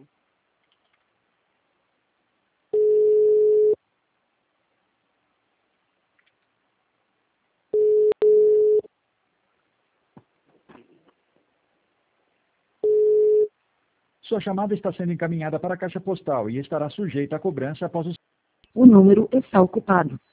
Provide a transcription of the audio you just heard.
Sua chamada está sendo encaminhada para a caixa postal e estará sujeita a cobrança após o... O número está ocupado.